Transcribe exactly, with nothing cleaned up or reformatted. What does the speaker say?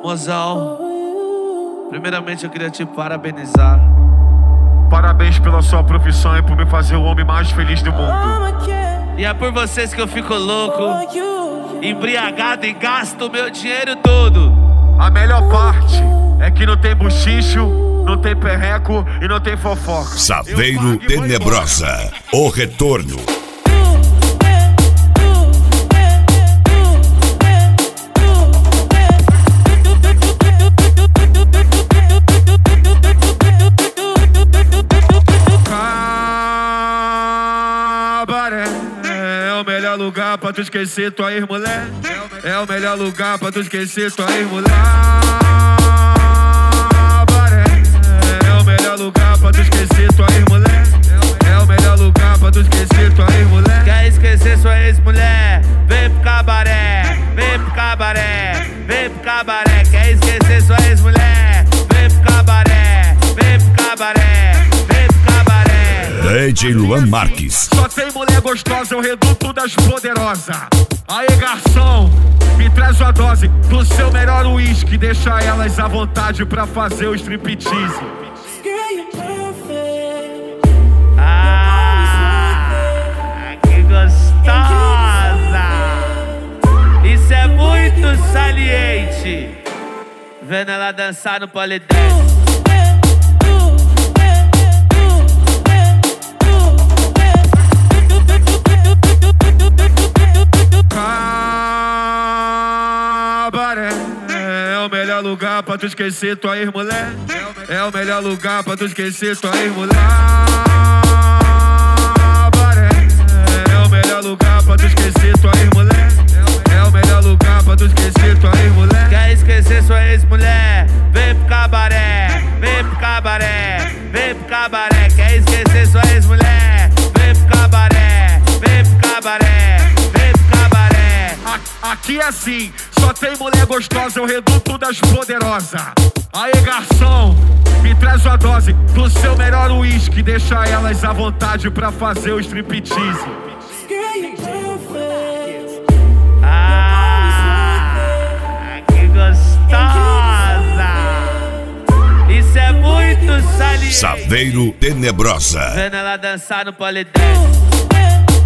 Mozão, primeiramente eu queria te parabenizar. Parabéns pela sua profissão e por me fazer o homem mais feliz do mundo. E é por vocês que eu fico louco, embriagado e gasto o meu dinheiro todo. A melhor parte é que não tem buchicho, não tem perreco e não tem fofoca. Saveiro Tenebrosa, o retorno. É o melhor lugar pra tu esquecer tua ex-mulher. É o melhor lugar pra tu esquecer tua ex-mulher. É o melhor lugar pra tu esquecer tua ex-mulher. É o melhor lugar pra tu esquecer tua ex-mulher. Quer esquecer sua ex-mulher? Vem pro cabaré, vem pro cabaré, vem pro cabaré. Quer esquecer sua ex-mulher? Vem pro cabaré, vem pro cabaré, vem pro cabaré. D J Luan Marques. Só tem mulher gostosa, é o reduto das poderosas. Aê, garçom, me traz uma dose do seu melhor uísque. Deixa elas à vontade pra fazer o striptease. Ah, que gostosa! Isso é muito saliente. Vendo ela dançar no polidense. É o melhor lugar pra tu esquecer tua ex-mulher. É o melhor lugar pra tu esquecer tua ex-mulher. É o melhor lugar pra tu esquecer tua ex-mulher. É o melhor lugar pra tu esquecer tua ex-mulher. Quer esquecer sua ex-mulher? Vem pro cabaré, vem pro cabaré, vem pro cabaré. Quer esquecer sua ex-mulher? Vem pro cabaré, vem pro cabaré, vem pro cabaré. Aqui é assim, só tem mulher gostosa, é o reduto das poderosas. Aê, garçom, me traz uma dose do seu melhor uísque. Deixa elas à vontade pra fazer o striptease. Ah, que gostosa! Isso é muito saliente. Saveiro Tenebrosa. Vendo ela dançar no polidense.